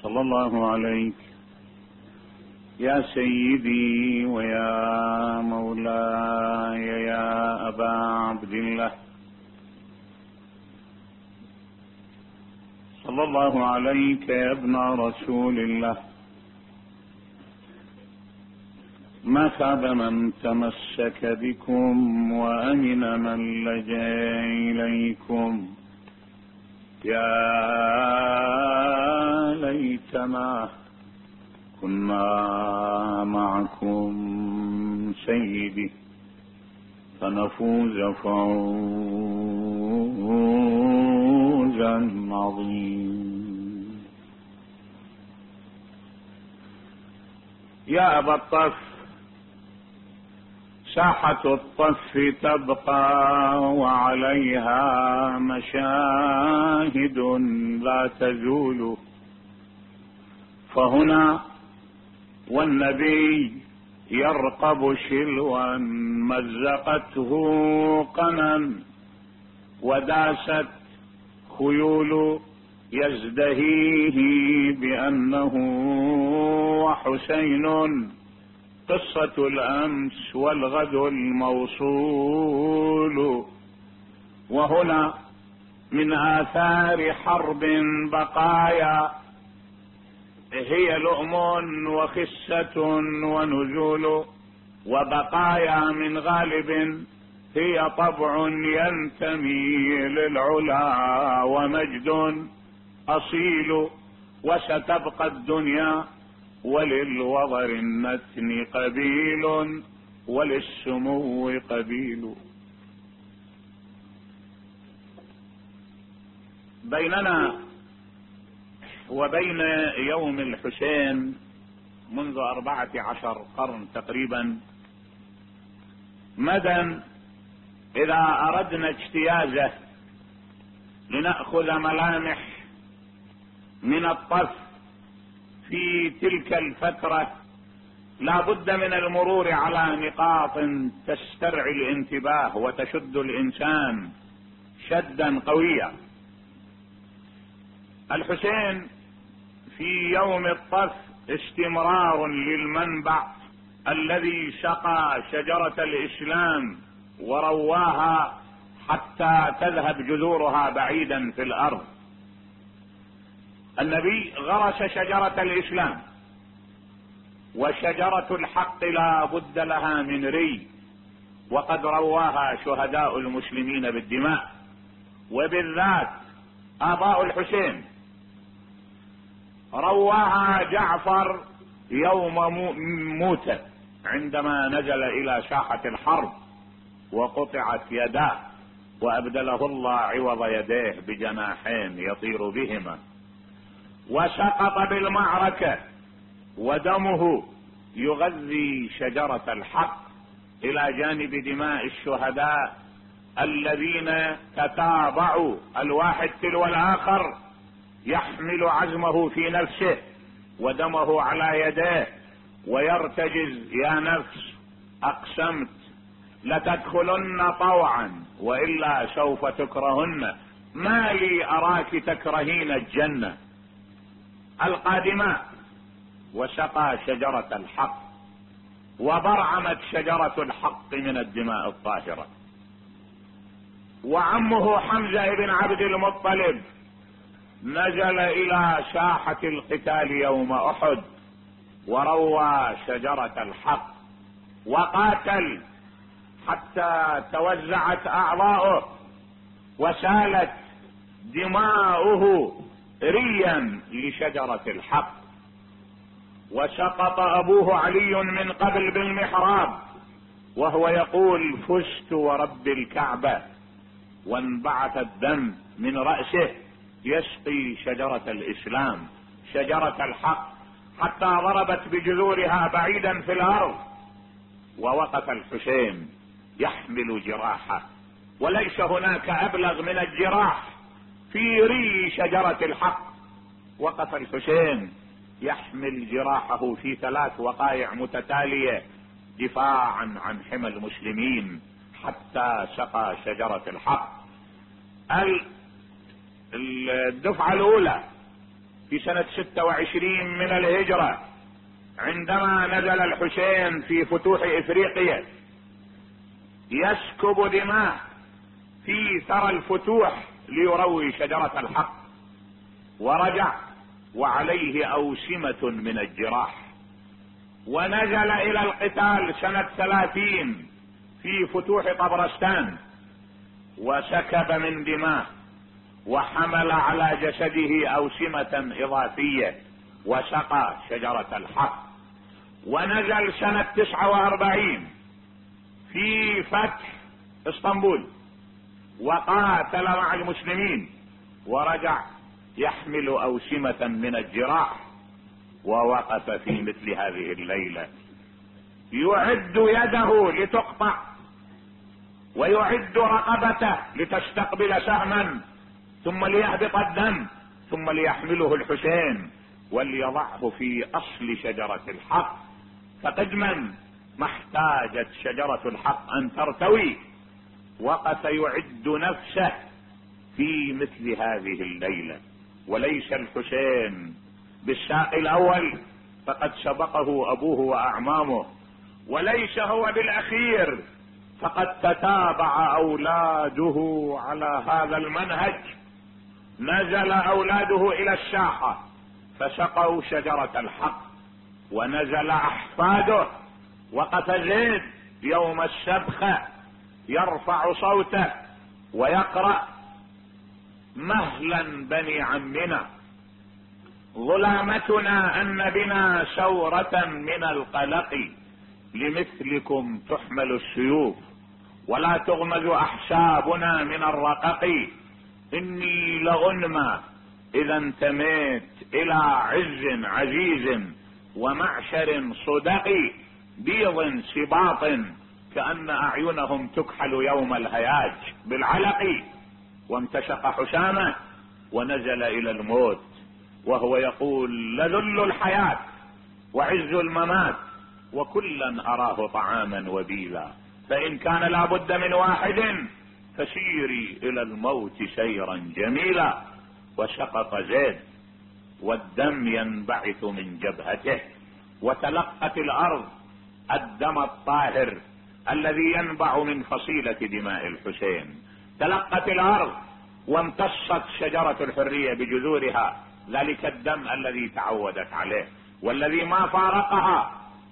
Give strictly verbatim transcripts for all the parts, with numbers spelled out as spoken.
صلى الله عليك يا سيدي ويا مولاي يا أبا عبد الله، صلى الله عليك يا ابن رسول الله. ما خاب من تمسك بكم وأمن من لجأ إليكم. يا ليتنا كنا معكم سيدي فنفوز فوزا عظيما. يا أبا الطف، ساحة الطف تبقى وعليها مشاهد لا تزول، فهنا والنبي يرقب شلوا مزقته قنا، وداست خيول يزدهيه بأنه وحسين، قصة الأمس والغد الموصول. وهنا من آثار حرب بقايا هي لؤم وخسة ونزول، وبقايا من غالب هي طبع ينتمي للعلا ومجد أصيل. وستبقى الدنيا وللوضر النتن قبيل وللسمو قبيل. بيننا وبين يوم الحسين منذ أربعة عشر قرن تقريبا مدى، إذا أردنا اجتيازه لنأخذ ملامح من الطف في تلك الفترة، لا بد من المرور على نقاط تسترعي الانتباه وتشد الإنسان شدا قويا. الحسين في يوم الطف استمرار للمنبع الذي سقى شجرة الإسلام ورواها حتى تذهب جذورها بعيدا في الأرض. النبي غرس شجرة الإسلام، وشجرة الحق لا بد لها من ري، وقد رواها شهداء المسلمين بالدماء، وبالذات آباء الحسين. رواها جعفر يوم موته عندما نزل إلى ساحة الحرب وقطعت يداه، وأبدله الله عوض يديه بجناحين يطير بهما، وسقط بالمعركة ودمه يغذي شجرة الحق إلى جانب دماء الشهداء الذين تتابعوا الواحد تلو الآخر، يحمل عزمه في نفسه ودمه على يديه ويرتجز: يا نفس أقسمت لتدخلن طوعا وإلا سوف تكرهن، ما لي أراك تكرهين الجنة. القادماء وسقى شجرة الحق، وبرعمت شجرة الحق من الدماء الطاهرة. وعمه حمزة بن عبد المطلب نزل إلى ساحة القتال يوم أحد وروى شجرة الحق وقاتل حتى توزعت أعضاؤه وسالت دماؤه ريا لشجرة الحق. وسقط أبوه علي من قبل بالمحراب وهو يقول: فزت ورب الكعبة، وانبعث الدم من رأسه يسقي شجرة الإسلام شجرة الحق حتى ضربت بجذورها بعيدا في الأرض. ووقف الحسين يحمل جراحه، وليس هناك أبلغ من الجراح في ري شجرة الحق. وقف الحسين يحمل جراحه في ثلاث وقائع متتالية دفاعا عن حمى المسلمين حتى سقى شجرة الحق. الدفعة الأولى في سنة ستة وعشرين من الهجرة، عندما نزل الحسين في فتوح افريقيا يسكب دماء في ثرى الفتوح ليروي شجرة الحق، ورجع وعليه أوسمة من الجراح، ونزل إلى القتال سنة ثلاثين في فتوح طبرستان وسكب من دماء، وحمل على جسده أوسمة إضافية وسقى شجرة الحق. ونزل سنة تسعة واربعين في فتح اسطنبول وقاتل مع المسلمين، ورجع يحمل أوسمة من الجراح، ووقف في مثل هذه الليلة يعد يده لتقطع، ويعد رقبته لتستقبل سهما، ثم ليهبط الدم، ثم ليحمله الحسين وليضعه في اصل شجرة الحق. فقدما ما احتاجت شجرة الحق ان ترتوي، وقف يعد نفسه في مثل هذه الليلة. وليس الحسين بالساق الاول، فقد سبقه ابوه واعمامه، وليس هو بالاخير، فقد تتابع اولاده على هذا المنهج. نزل اولاده الى الساحة فسقوا شجرة الحق، ونزل احفاده. وقف زيد يوم السبخة يرفع صوته ويقرأ: مهلا بني عمنا، ظلامتنا ان بنا ثورة من القلق، لمثلكم تحمل السيوف ولا تغمز احسابنا من الرقق، اني لغنمى اذا انتميت الى عز عزيز ومعشر صدق، بيض سباط كأن اعينهم تكحل يوم الهياج بالعلق. وامتشق حسامة ونزل الى الموت وهو يقول: لذل الحياة وعز الممات، وكلا اراه طعاما وبيلا، فان كان لابد من واحد فسيري الى الموت سيرا جميلا. وسقط زيد والدم ينبعث من جبهته، وتلقت الارض الدم الطاهر الذي ينبع من فصيلة دماء الحسين. تلقت الارض وامتصت شجرة الحرية بجذورها ذلك الدم الذي تعودت عليه والذي ما فارقها.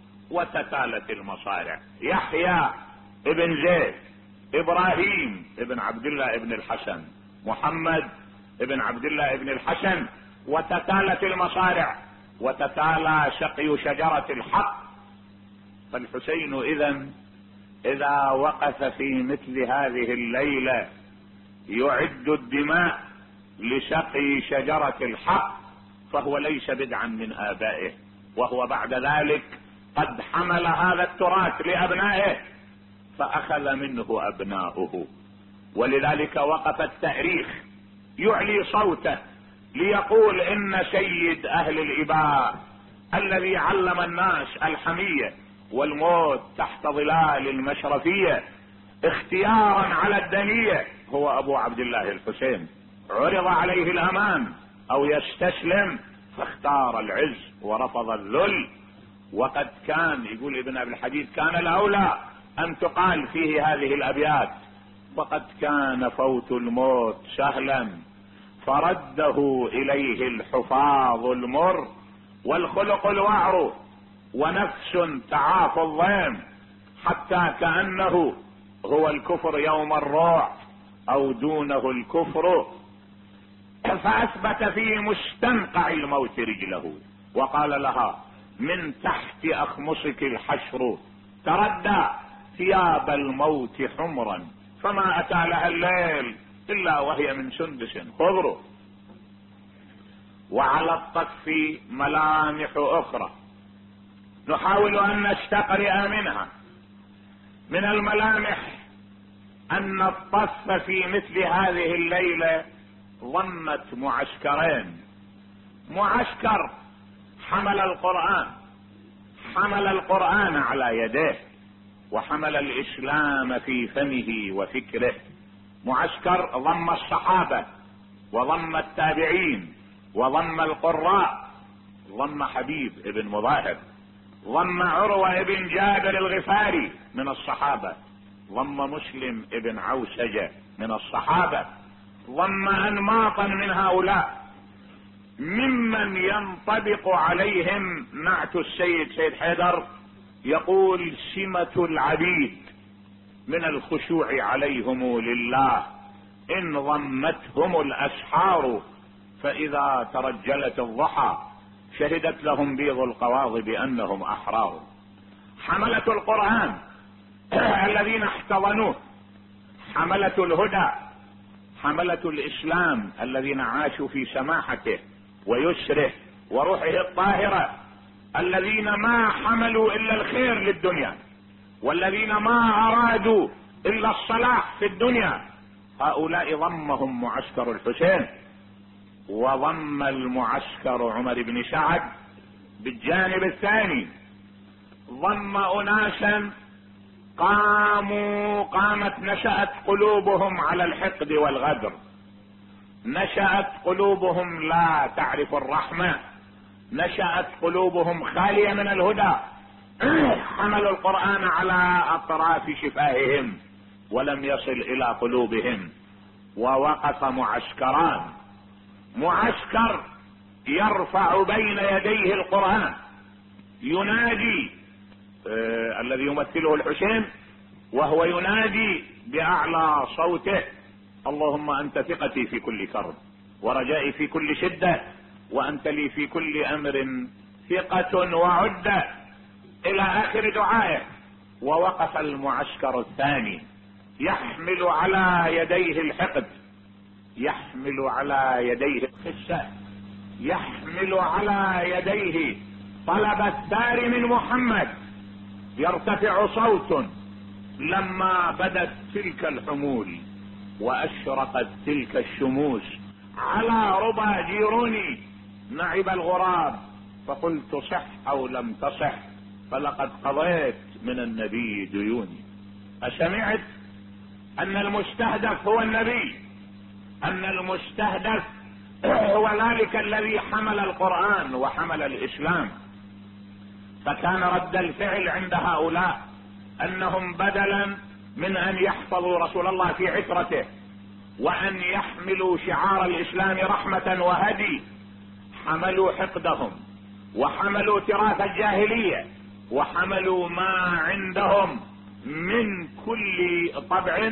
وتتالت المصارع: يحيى ابن زيد، ابراهيم ابن عبد الله ابن الحسن، محمد ابن عبد الله ابن الحسن. وتتالت المصارع وتتالى سقي شجرة الحق. فالحسين اذا اذا وقف في مثل هذه الليلة يعد الدماء لسقي شجرة الحق، فهو ليس بدعا من آبائه، وهو بعد ذلك قد حمل هذا التراث لأبنائه فأخذ منه أبناؤه. ولذلك وقف التاريخ يعلي صوته ليقول: إن سيد أهل الإباء الذي علم الناس الحمية والموت تحت ظلال المشرفية اختيارا على الدنية هو أبو عبد الله الحسين. عرض عليه الأمان أو يستسلم فاختار العز ورفض الذل. وقد كان يقول ابن ابي الحديث: كان الاولى ان تقال فيه هذه الابيات: وقد كان فوت الموت سهلا فرده اليه الحفاظ المر، والخلق الوعر ونفس تعافى الضيم، حتى كأنه هو الكفر يوم الروع او دونه الكفر. فاثبت في مستنقع الموت رجله وقال لها: من تحت اخمصك الحشر، تردى ثياب الموت حمرا، فما اتى لها الليل الا وهي من سندس خضر. وعلى الطف ملامح اخرى نحاول ان نستقرئ منها. من الملامح ان الطف في مثل هذه الليلة ضمت معسكرين: معسكر حمل القرآن حمل القرآن على يديه وحمل الإسلام في فمه وفكره، معسكر ضم الصحابة وضم التابعين وضم القراء، ضم حبيب ابن مظاهر، ضم عروة ابن جابر الغفاري من الصحابة، ضم مسلم ابن عوسجة من الصحابة، ضم انماطا من هؤلاء ممن ينطبق عليهم نعت السيد سيد حيدر، يقول سمة العبيد من الخشوع عليهم لله ان ضمتهم الاسحار، فاذا ترجلت الضحى شهدت لهم بيض القواضب بانهم احرار. حملة القرآن الذين احتضنوه، حملة الهدى، حملة الاسلام الذين عاشوا في سماحته ويسره وروحه الطاهرة، الذين ما حملوا الا الخير للدنيا، والذين ما ارادوا الا الصلاح في الدنيا، هؤلاء ضمهم معسكر الحسين، وضم المعسكر عمر بن سعد بالجانب الثاني، ضم اناسا قاموا قامت نشأت قلوبهم على الحقد والغدر، نشأت قلوبهم لا تعرف الرحمة، نشأت قلوبهم خالية من الهدى، حملوا القرآن على اطراف شفاههم ولم يصل الى قلوبهم، ووقف معسكران، معسكر يرفع بين يديه القرآن ينادي آه الذي يمثله الحسين، وهو ينادي باعلى صوته: اللهم انت ثقتي في كل كرب ورجائي في كل شدة، وانت لي في كل امر ثقة وعدة، الى اخر دعائه. ووقف المعسكر الثاني يحمل على يديه الحقد، يحمل على يديه الخسة، يحمل على يديه طلب الثار من محمد. يرتفع صوت لما بدت تلك الحمول واشرقت تلك الشموس على ربى جيروني، نعب الغراب فقلت صح او لم تصح، فلقد قضيت من النبي ديوني. أسمعت ان المستهدف هو النبي، ان المستهدف هو ذلك الذي حمل القرآن وحمل الاسلام. فكان رد الفعل عند هؤلاء انهم بدلا من ان يحفظوا رسول الله في عترته وان يحملوا شعار الاسلام رحمة وهدي، حملوا حقدهم وحملوا تراث الجاهلية وحملوا ما عندهم من كل طبع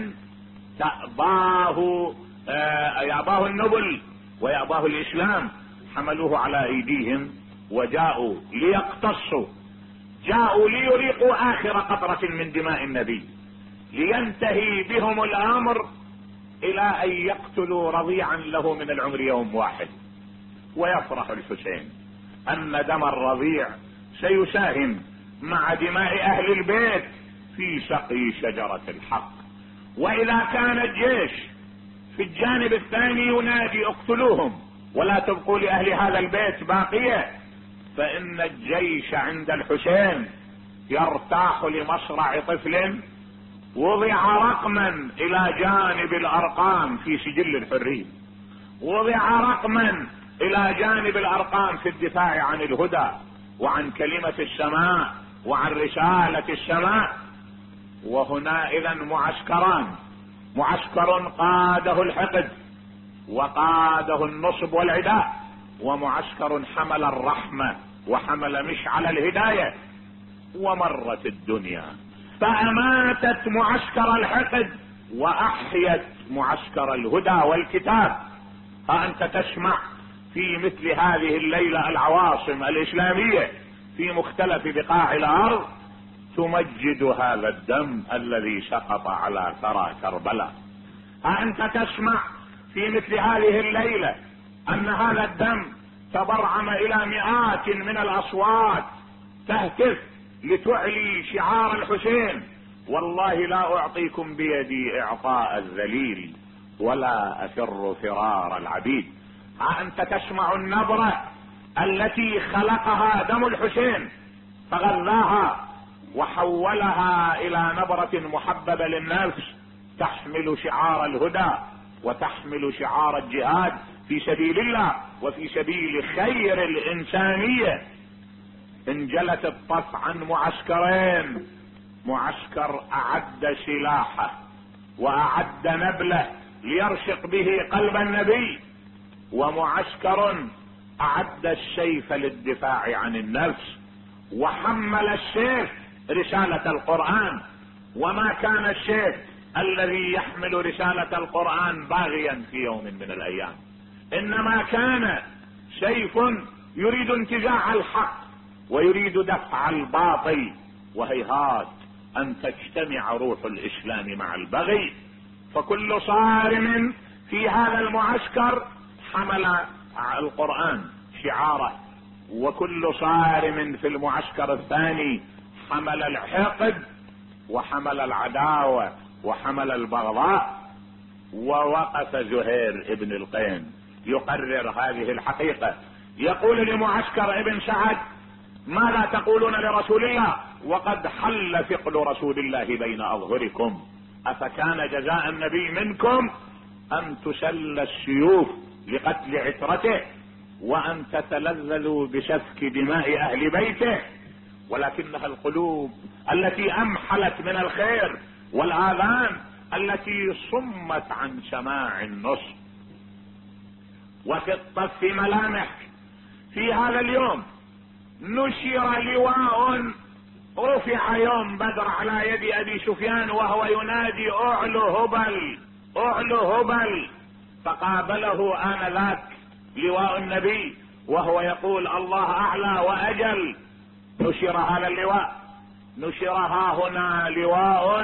تأباه آه يأباه النبل ويأباه الاسلام، حملوه على ايديهم وجاءوا ليقتصوا، جاءوا ليريقوا اخر قطرة من دماء النبي، لينتهي بهم الامر الى ان يقتلوا رضيعا له من العمر يوم واحد. ويفرح الحسين ان دم الرضيع سيساهم مع دماء اهل البيت في سقي شجرة الحق. واذا كان الجيش في الجانب الثاني ينادي اقتلوهم ولا تبقوا لاهل هذا البيت باقية، فان الجيش عند الحسين يرتاح لمصرع طفل وضع رقما الى جانب الارقام في سجل الحرية، وضع رقما الى جانب الارقام في الدفاع عن الهدى وعن كلمة السماء وعن رسالة السماء. وهنا اذا معسكران، معسكر قاده الحقد وقاده النصب والعداء، ومعسكر حمل الرحمة وحمل مشعل الهداية. ومرت الدنيا فاماتت معسكر الحقد واحيت معسكر الهدى والكتاب. ها انت تسمع في مثل هذه الليلة العواصم الاسلامية في مختلف بقاع الارض تمجد هذا الدم الذي سقط على ثرى كربلاء. ها انت تسمع في مثل هذه الليلة ان هذا الدم تبرعم الى مئات من الاصوات تهتف لتعلي شعار الحسين: والله لا اعطيكم بيدي اعطاء الذليل ولا افر فرار العبيد. ها انت تسمع النبرة التي خلقها دم الحسين فغذاها وحولها الى نبرة محببة للنفس تحمل شعار الهدى وتحمل شعار الجهاد في سبيل الله وفي سبيل خير الإنسانية انجلت الطف عن معسكرين: معسكر أعد سلاحه وأعد نبله ليرشق به قلب النبي، ومعسكر أعد السيف للدفاع عن النفس وحمل السيف رسالة القرآن. وما كان السيف الذي يحمل رسالة القرآن باغيا في يوم من الأيام، إنما كان سيف يريد انتزاع الحق ويريد دفع الباطل، وهيهات أن تجتمع روح الإسلام مع البغي. فكل صارم في هذا المعسكر حمل القرآن شعاره، وكل صارم في المعسكر الثاني حمل الحقد وحمل العداوة وحمل البغضاء. ووقف زهير ابن القين يقرر هذه الحقيقة، يقول لمعسكر ابن سعد: ماذا تقولون لرسول الله وقد حل ثقل رسول الله بين أظهركم؟ أفكان جزاء النبي منكم أن تسل السيوف لقتل عترته وأن تتلذذوا بسفك دماء أهل بيته؟ ولكنها القلوب التي أمحلت من الخير والآذان التي صمت عن سماع النصر. وفي الطف ملامح. في هذا اليوم نشر لواء رفع يوم بدر على يد أبي سفيان وهو ينادي: اعلو هبل اعلو هبل. فقابله آنذاك لواء النبي وهو يقول: الله أعلى وأجل. نشر هذا اللواء، نشر ها هنا لواء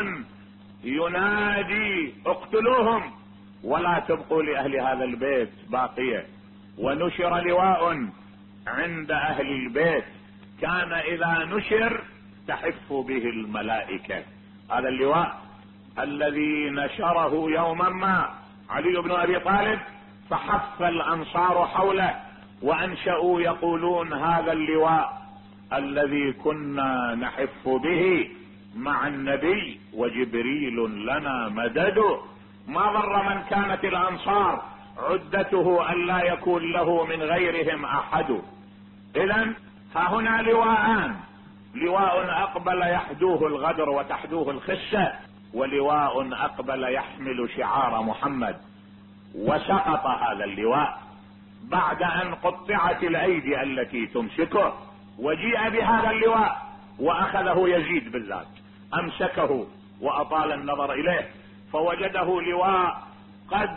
ينادي: اقتلوهم ولا تبقوا لأهل هذا البيت باقية. ونشر لواء عند أهل البيت كان إذا نشر تحف به الملائكة. هذا اللواء الذي نشره يوما ما علي بن أبي طالب، فحف الأنصار حوله وأنشأوا يقولون: هذا اللواء الذي كنا نحف به مع النبي وجبريل لنا مدد. ما ضر من كانت الأنصار عدته أن لا يكون له من غيرهم أحد. إذن ها هنا لواءان: لواء أقبل يحدوه الغدر وتحدوه الخسة، ولواء أقبل يحمل شعار محمد. وسقط هذا اللواء بعد أن قطعت الأيدي التي تمسكه، وجيء بهذا اللواء وأخذه يزيد بالذات، أمسكه وأطال النظر إليه فوجده لواء قد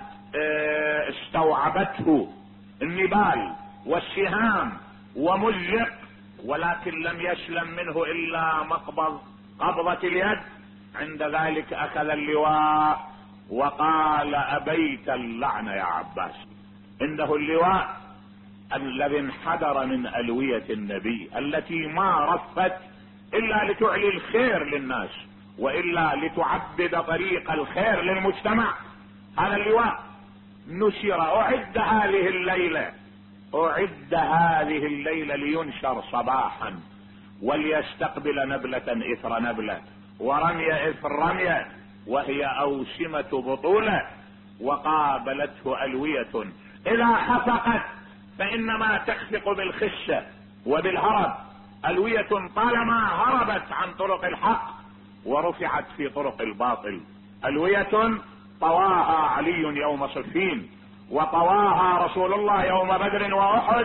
استوعبته النبال والسهام ومزق، ولكن لم يسلم منه إلا مقبض قبضة اليد. عند ذلك أخذ اللواء وقال: أبيت اللعن يا عباس. إنه اللواء الذي انحدر من ألوية النبي التي ما رفت إلا لتعلي الخير للناس وإلا لتعبد طريق الخير للمجتمع. هذا اللواء نشر، أعد هذه الليلة أعد هذه الليلة لينشر صباحا وليستقبل نبلة إثر نبلة ورمية إثر رمية، وهي أوسمة بطولة. وقابلته ألوية إذا خفقت فإنما تخفق بالخشة وبالهرب. ألوية طالما هربت عن طرق الحق ورفعت في طرق الباطل. ألوية طواها علي يوم صفين، وطواها رسول الله يوم بدر وأحد،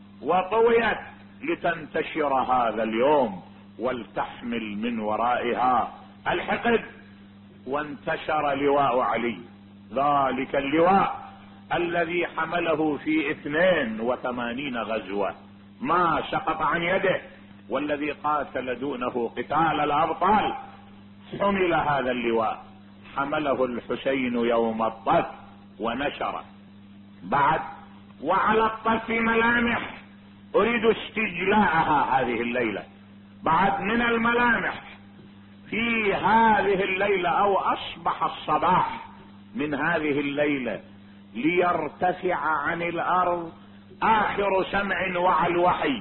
وطويت لتنتشر هذا اليوم ولتحمل من ورائها الحقد. وانتشر لواء علي، ذلك اللواء الذي حمله في اثنين وثمانين غزوة ما سقط عن يده، والذي قاتل دونه قتال الأبطال. حمل هذا اللواء، حمله الحسين يوم الطف ونشره. بعد وعلى الطف ملامح أريد استجلاءها هذه الليلة. بعد من الملامح في هذه الليلة أو أصبح الصباح من هذه الليلة ليرتفع عن الأرض آخر سمع وعى الوحي،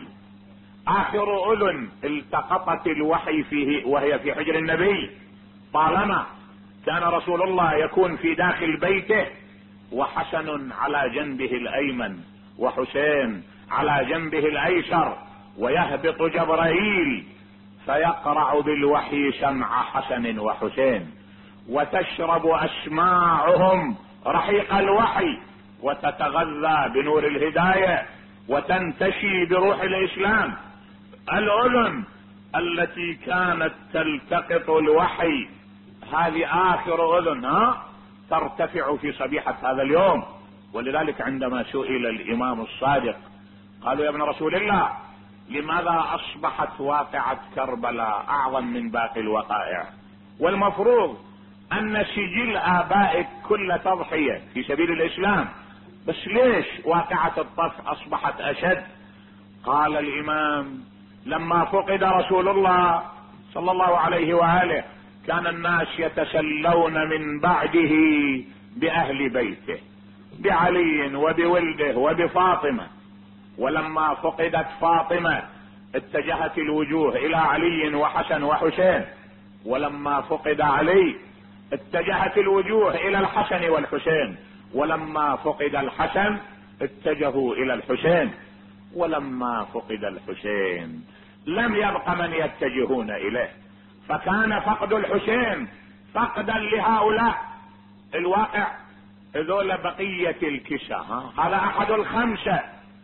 آخر أذن التقطت الوحي فيه وهي في حجر النبي. طالما كان رسول الله يكون في داخل بيته وحسن على جنبه الأيمن وحسين على جنبه الايسر، ويهبط جبرائيل فيقرع بالوحي سمع حسن وحسين، وتشرب اسماعهم رحيق الوحي، وتتغذى بنور الهداية، وتنتشي بروح الاسلام. الاذن التي كانت تلتقط الوحي هذه اخر اذن ها ترتفع في صبيحة هذا اليوم. ولذلك عندما سئل الامام الصادق قالوا يا ابن رسول الله لماذا اصبحت واقعة كربلاء اعظم من باقي الوقائع، والمفروض ان سجل ابائك كل تضحية في سبيل الاسلام، بس ليش واقعة الطف اصبحت اشد؟ قال الامام لما فقد رسول الله صلى الله عليه وآله كان الناس يتسلون من بعده باهل بيته، بعلي وبولده وبفاطمة، ولما فقدت فاطمة اتجهت الوجوه الى علي وحسن وحسين، ولما فقد علي اتجهت الوجوه الى الحسن والحسين، ولما فقد الحسن اتجهوا الى الحسين، ولما فقد الحسين لم يبق من يتجهون اليه، فكان فقد الحسين فقدا لهؤلاء. الواقع هذول بقية الكسى، هذا احد الخمسة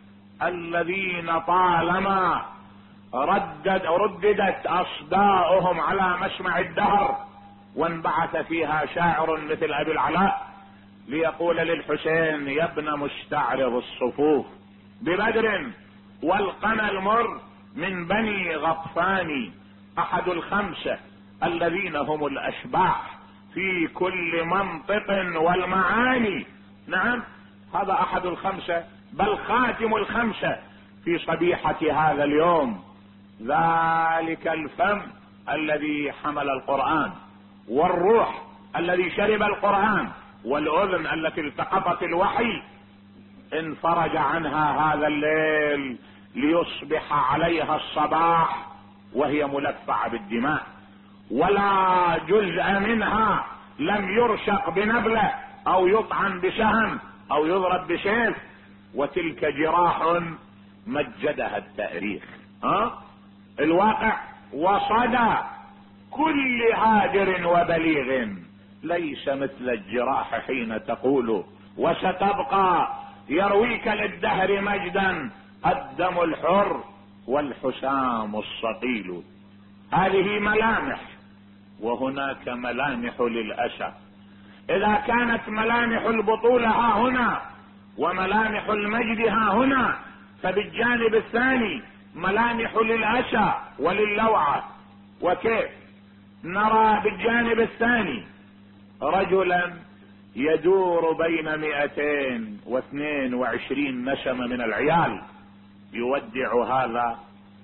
الذين طالما ردد رددت اصداؤهم على مسمع الدهر، وانبعث فيها شاعر مثل ابي العلاء ليقول للحسين يا ابن مستعرض الصفوف ببدر والقنا المر من بني غطفان، احد الخمسة الذين هم الاشباح في كل منطق والمعاني. نعم هذا احد الخمسة بل خاتم الخمسة في صبيحة هذا اليوم. ذلك الفم الذي حمل القرآن، والروح الذي شرب القرآن، والاذن التي التقطت الوحي، انفرج عنها هذا الليل ليصبح عليها الصباح وهي ملفعة بالدماء، ولا جزء منها لم يرشق بنبلة او يطعن بسهم او يضرب بسيف، وتلك جراح مجدها التاريخ. ها الواقع وصدى كل هادر وبليغ ليس مثل الجراح حين تقول وستبقى يرويك للدهر مجدا الدم الحر والحسام الصقيل. هذه ملامح، وهناك ملامح للأسى. إذا كانت ملامح البطولة ها هنا وملامح المجد ها هنا، فبالجانب الثاني ملامح للأسى وللوعة. وكيف؟ نرى بالجانب الثاني رجلا يدور بين مئتين واثنين وعشرين نسمة من العيال، يودع هذا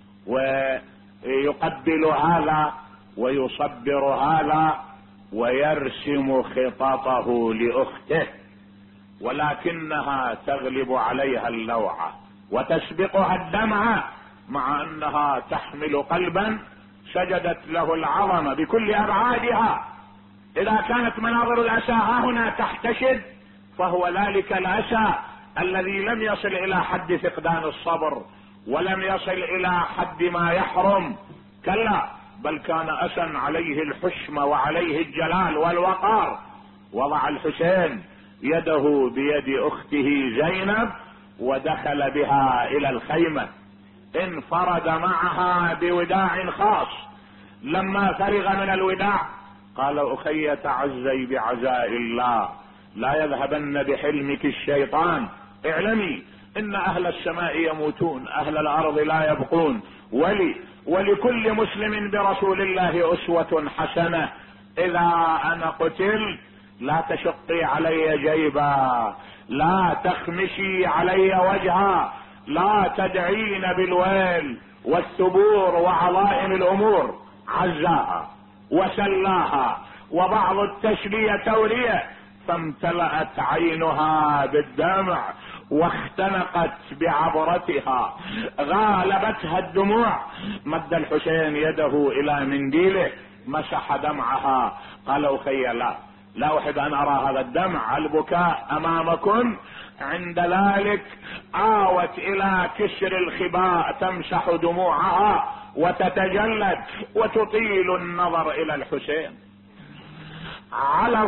ويقبل هذا ويصبر هذا ويرسم خططه لأخته، ولكنها تغلب عليها اللوعة وتسبقها الدمعة، مع انها تحمل قلبا سجدت له العظمة بكل ابعادها. اذا كانت مناظر الاسى ها هنا تحتشد، فهو ذلك الاسى الذي لم يصل الى حد فقدان الصبر، ولم يصل الى حد ما يحرم، كلا، بل كان اسى عليه الحشم وعليه الجلال والوقار. وضع الحسين يده بيد اخته زينب ودخل بها الى الخيمة، انفرد معها بوداع خاص. لما فرغ من الوداع قال اخي تعزي بعزاء الله، لا يذهبن بحلمك الشيطان، اعلمي ان اهل السماء يموتون، اهل الارض لا يبقون، ولي ولكل مسلم برسول الله اسوة حسنة. اذا انا قتل لا تشقي علي جيبا، لا تخمشي علي وجها، لا تدعين بالويل والثبور وعظائم الامور. عزاها وسلاها وبعض التشبيه توريه، فامتلأت عينها بالدمع واختنقت بعبرتها، غالبتها الدموع. مد الحسين يده الى منديله مسح دمعها، قال اخي لا لا احب ان ارى هذا الدمع، البكاء امامكم عند ذلك آوت الى كسر الخباء تمسح دموعها وتتجلد وتطيل النظر الى الحسين. على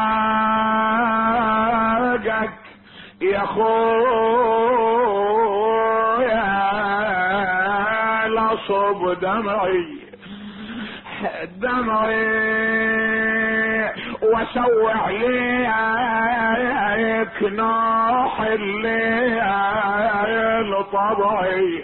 فراقك يا خويا لصب دمعي دمعي وسوع ليك نوح الليل طبعي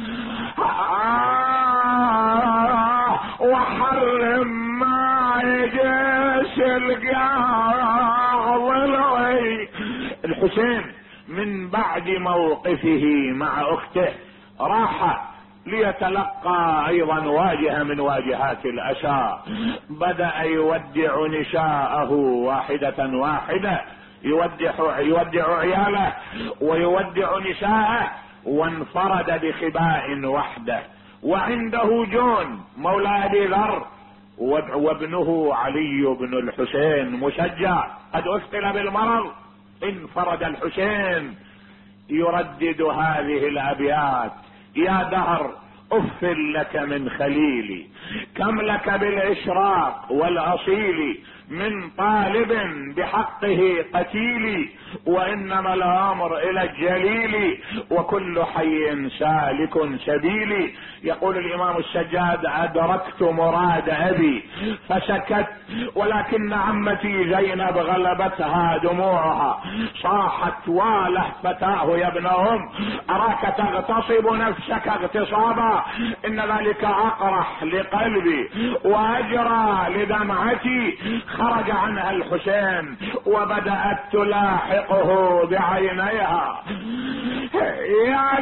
آه وحرم ما يجيش القاع ضلعي. الحسين من بعد موقفه مع اخته راح ليتلقى ايضا واجهة من واجهات الاسى، بدأ يودع نساءه واحدة واحدة، يودع يودع عياله ويودع نساءه، وانفرد بخباء وحده، وعنده جون مولى ابي ذر وابنه علي بن الحسين مشجع قد اثقل بالمرض. انفرد الحسين يردد هذه الابيات: يا دهر اف لك من خليلي، كم لك بالاشراق والاصيل، من طالب بحقه قتيلي، وانما الامر الى الجليل، وكل حي سالك سبيلي. يقول الامام السجاد: ادركت مراد ابي فسكت، ولكن عمتي زينب غلبتها دموعها، صاحت: واله فتاه يا ابن ام، اراك تغتصب نفسك اغتصابا، ان ذلك اقرح لقلبي واجرى لدمعتي. خرج عنها الحسين وبدأت تلاحقه بعينيها: يا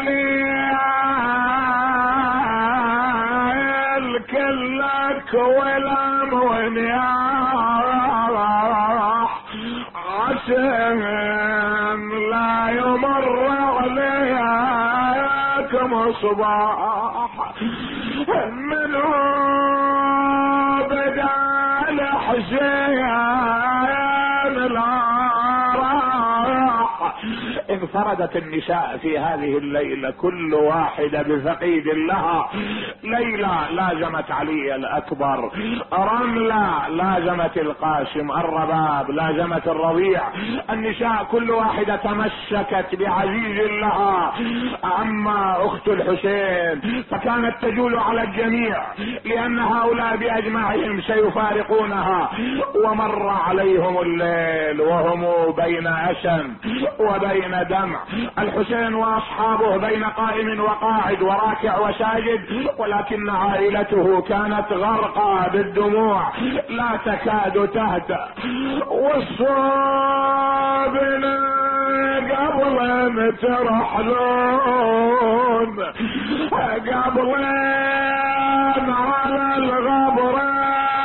ليل كلك والامون يا عسى لا يمر عليكم صباح، منه بدا الحسين لا راح. انفردت النساء في هذه الليلة كل واحدة بفقيد لها. ليلى لازمت علي الأكبر، رملة لازمت القاسم، الرباب لازمت الربيع. النساء كل واحدة تمسكت بعزيز لها. أما أخت الحسين فكانت تجول على الجميع، لأن هؤلاء بأجمعهم سيفارقونها. ومر عليهم الليل وهم بين أسن وبين دمع، الحسين واصحابه بين قائم وقاعد وراكع وساجد، ولكن عائلته كانت غرقى بالدموع لا تكاد تهدأ. والصابن قبل ان ترحلون، قبل على الغبرة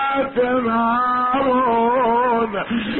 تنارون،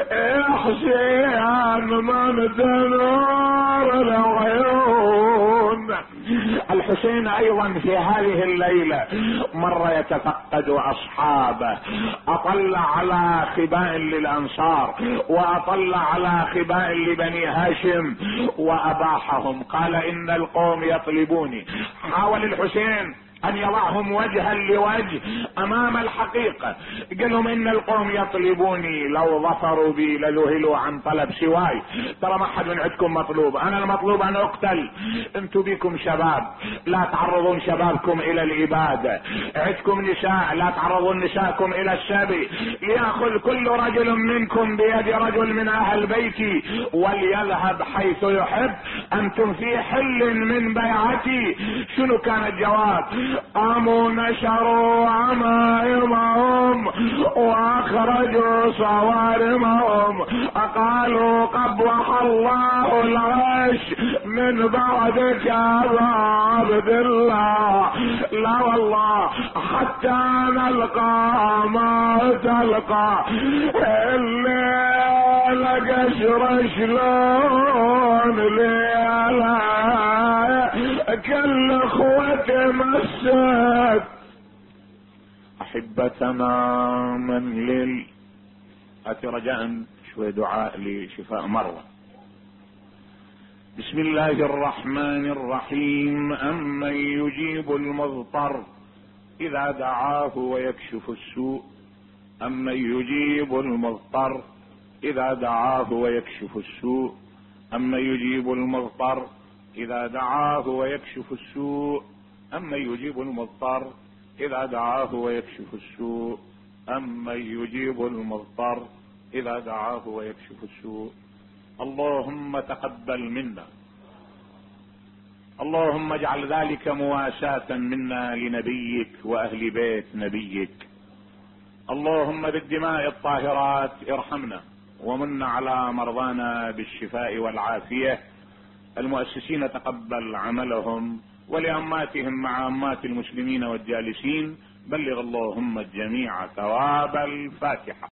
احسين من تنور العيون. الحسين ايضا في هذه الليلة مر يتفقد اصحابه، اطل على خباء للانصار واطل على خباء لبني هاشم واباحهم. قال: ان القوم يطلبوني. حاول الحسين ان يضعهم وجها لوجه امام الحقيقة. قال لهم: ان القوم يطلبوني، لو ظفروا بي لذهلوا عن طلب سواي. ترى ما حد من عندكم مطلوب، انا المطلوب ان اقتل. انتم بكم شباب، لا تعرضون شبابكم الى الابادة. عندكم نساء، لا تعرضون نساءكم الى السبي. ليأخذ كل رجل منكم بيد رجل من اهل بيتي وليذهب حيث يحب، انتم في حل من بيعتي. شنو كان الجواب؟ قاموا نشروا عمائمهم واخرجوا صوارمهم، قالوا: قبح الله العيش من بعدك يا عبد الله، لا والله حتى نلقى ما تلقى. الليل قشر شلون ليلة كل اخوة مسك. احب تماما لل اتي رجاء شوي دعاء لشفاء مرضى. بسم الله الرحمن الرحيم. أمن يجيب المضطر إذا دعاه ويكشف السوء أمن يجيب المضطر إذا دعاه ويكشف السوء أمن يجيب المضطر إذا دعاه ويكشف السوء أمن يجيب المضطر إذا دعاه ويكشف السوء أمن يجيب المضطر إذا دعاه ويكشف السوء. اللهم تقبل منا، اللهم اجعل ذلك مواساة منا لنبيك وأهل بيت نبيك. اللهم بالدماء الطاهرات ارحمنا ومن على مرضانا بالشفاء والعافية. المؤسسين تقبل عملهم، ولأماتهم مع أمات المسلمين والجالسين بلغ اللهم الجميع ثواب الفاتحة.